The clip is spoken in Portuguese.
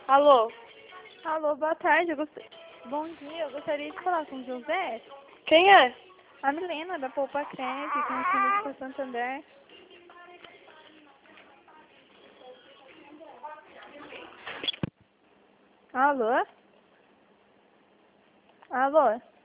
Alô? Alô, boa tarde. Bom dia, eu gostaria de falar com o José. Quem é? A Milena, da Poupa Cred, conhecida por Santander. Alô? Alô?